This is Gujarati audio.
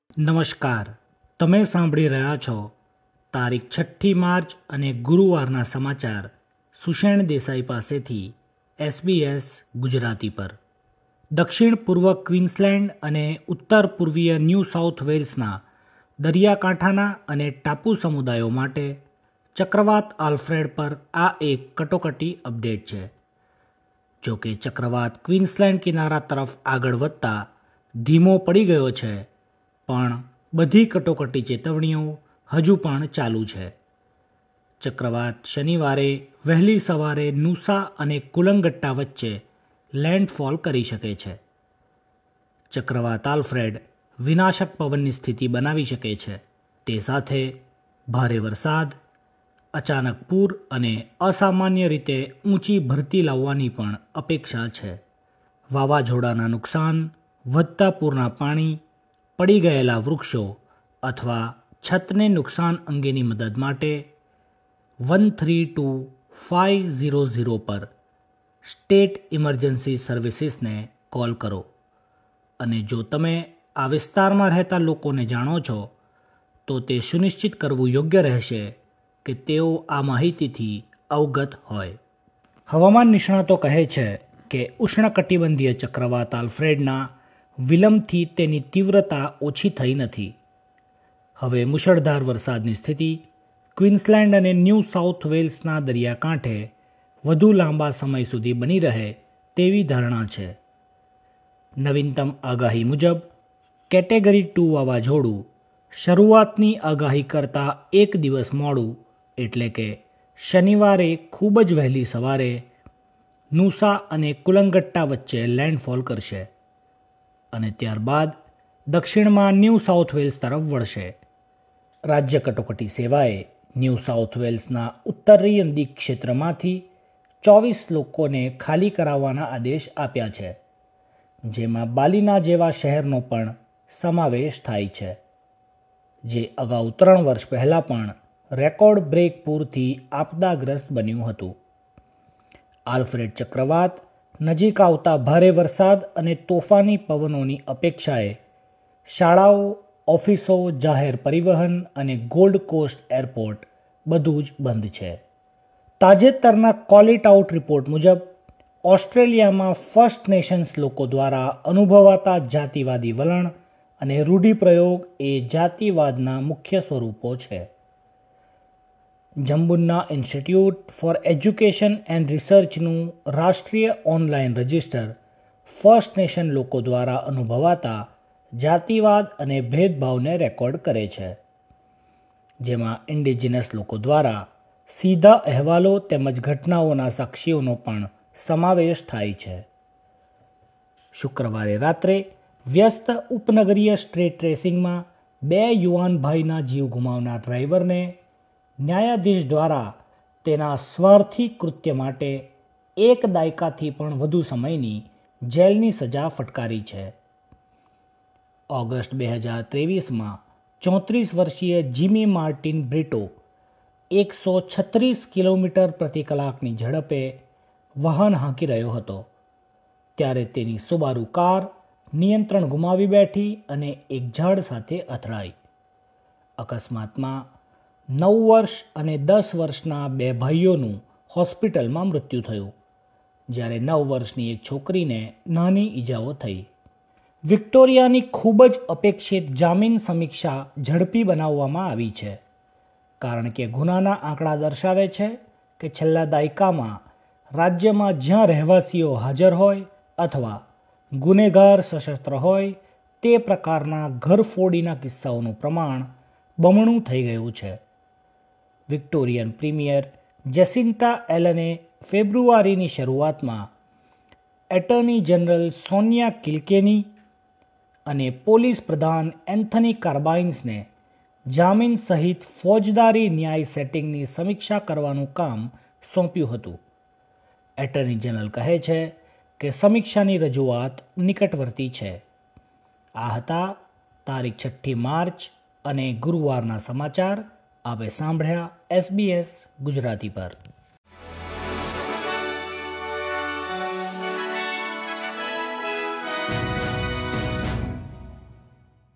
નમસ્કાર, તમે સાંભળી રહ્યા છો તારીખ 6 માર્ચ અને ગુરુવારના સમાચાર સુષેણ દેસાઈ પાસેથી SBS ગુજરાતી પર. દક્ષિણ પૂર્વ ક્વીન્સલેન્ડ અને ઉત્તર પૂર્વીય ન્યૂ સાઉથ વેલ્સના દરિયાકાંઠાના અને ટાપુ સમુદાયો માટે ચક્રવાત આલ્ફ્રેડ પર આ એક કટોકટી અપડેટ છે. જો કે ચક્રવાત ક્વીન્સલેન્ડ કિનારા તરફ આગળ વધતા ધીમો પડી ગયો છે, પણ બધી કટોકટી ચેતવણીઓ હજુ પણ ચાલુ છે. ચક્રવાત શનિવારે વહેલી સવારે નુસા અને કુલંગટ્ટા વચ્ચે લેન્ડફોલ કરી શકે છે. ચક્રવાત આલ્ફ્રેડ વિનાશક પવનની સ્થિતિ બનાવી શકે છે. તે સાથે ભારે વરસાદ, અચાનક પૂર અને અસામાન્ય રીતે ઊંચી ભરતી લાવવાની પણ અપેક્ષા છે. વાવાઝોડાના નુકસાન, વધતા પૂરના પાણી, પડી ગયેલા વૃક્ષો અથવા છતને નુકસાન અંગેની મદદ માટે 132500 પર સ્ટેટ ઇમરજન્સી સર્વિસીસને કોલ કરો. અને જો તમે આ વિસ્તારમાં રહેતા લોકોને જાણો છો, તો તે સુનિશ્ચિત કરવું યોગ્ય રહેશે કે તેઓ આ માહિતીથી અવગત હોય. હવામાન નિષ્ણાતો કહે છે કે ઉષ્ણકટિબંધીય ચક્રવાત આલ્ફ્રેડના વિલંબથી તેની તીવ્રતા ઓછી થઈ નથી. હવે મુશળધાર વરસાદની સ્થિતિ ક્વીન્સલેન્ડ અને ન્યૂ સાઉથ વેલ્સના દરિયાકાંઠે વધુ લાંબા સમય સુધી બની રહે તેવી ધારણા છે. નવીનતમ આગાહી મુજબ કેટેગરી 2 વાવાઝોડું શરૂઆતની આગાહી કરતાં એક દિવસ મોડું, એટલે કે શનિવારે ખૂબ જ વહેલી સવારે નુસા અને કુલંગટ્ટા વચ્ચે લેન્ડફોલ કરશે અને ત્યારબાદ દક્ષિણમાં ન્યૂ સાઉથ વેલ્સ તરફ વળશે. રાજ્ય કટોકટી સેવાએ ન્યૂ સાઉથ વેલ્સના ઉત્તરીય નદી ક્ષેત્રમાંથી 24 લોકોને ખાલી કરાવવાના આદેશ આપ્યા છે, જેમાં બાલીના જેવા શહેરનો પણ સમાવેશ થાય છે, જે અગાઉ 3 વર્ષ પહેલાં પણ રેકોર્ડ બ્રેક પૂરથી આપદાગ્રસ્ત બન્યું હતું. આલ્ફ્રેડ ચક્રવાત નજીક આવતા ભારે વરસાદ અને તોફાની પવનોની અપેક્ષાએ શાળાઓ, ઓફિસો, જાહેર પરિવહન અને ગોલ્ડ કોસ્ટ એરપોર્ટ બધું જ બંધ છે. તાજેતરના કોલ ઇટ આઉટ રિપોર્ટ મુજબ ઓસ્ટ્રેલિયામાં ફર્સ્ટ નેશન્સ લોકો દ્વારા અનુભવાતા જાતિવાદી વલણ અને રૂઢિપ્રયોગ એ જાતિવાદના મુખ્ય સ્વરૂપો છે. જમ્બુન્ના ઇન્સ્ટિટ્યૂટ ફોર એજ્યુકેશન એન્ડ રિસર્ચનું રાષ્ટ્રીય ઓનલાઇન રજિસ્ટર ફર્સ્ટ નેશન લોકો દ્વારા અનુભવાતા જાતિવાદ અને ભેદભાવને રેકોર્ડ કરે છે, જેમાં ઇન્ડિજિનસ લોકો દ્વારા સીધા અહેવાલો તેમજ ઘટનાઓના સાક્ષીઓનો પણ સમાવેશ થાય છે. શુક્રવારે રાત્રે વ્યસ્ત ઉપનગરીય સ્ટ્રીટ રેસિંગમાં 2 યુવાન ભાઈના જીવ ગુમાવનાર ડ્રાઈવરને ન્યાયાધીશ દ્વારા તેના સ્વાર્થી કૃત્ય માટે 1 દાયકાથી પણ વધુ સમયની જેલની સજા ફટકારી છે. ઓગસ્ટ 2023માં 34 વર્ષીય જીમી માર્ટિન બ્રિટો 136 કિલોમીટર પ્રતિ કલાકની ઝડપે વાહન હાંકી રહ્યો હતો, ત્યારે તેની સુબારુ કાર નિયંત્રણ ગુમાવી બેઠી અને એક ઝાડ સાથે અથડાઈ. અકસ્માતમાં 9 વર્ષ અને 10 વર્ષના 2 ભાઈઓનું હોસ્પિટલમાં મૃત્યુ થયું, જ્યારે 9 વર્ષની એક છોકરીને નાની ઈજાઓ થઈ. વિક્ટોરિયાની ખૂબ જ અપેક્ષિત જામીન સમીક્ષા ઝડપી બનાવવામાં આવી છે, કારણ કે ગુનાના આંકડા દર્શાવે છે કે છેલ્લા દાયકામાં રાજ્યમાં જ્યાં રહેવાસીઓ હાજર હોય અથવા ગુનેગાર સશસ્ત્ર હોય તે પ્રકારના ઘરફોડીના કિસ્સાઓનું પ્રમાણ બમણું થઈ ગયું છે. વિક્ટોરિયન પ્રીમિયર જેસિન્ટા એલને ફેબ્રુઆરીની શરૂઆતમાં એટર્ની જનરલ સોનિયા કિલ્કેની અને પોલીસ પ્રધાન એન્થની કાર્બાઇન્સને જામીન સહિત ફોજદારી ન્યાય સેટિંગની સમીક્ષા કરવાનું કામ સોંપ્યું હતું. એટર્ની જનરલ કહે છે કે સમીક્ષાની રજૂઆત નિકટવર્તી છે. આ હતા તારીખ 6 માર્ચ અને ગુરુવારના સમાચાર. આપે સાંભળ્યા SBS ગુજરાતી પર.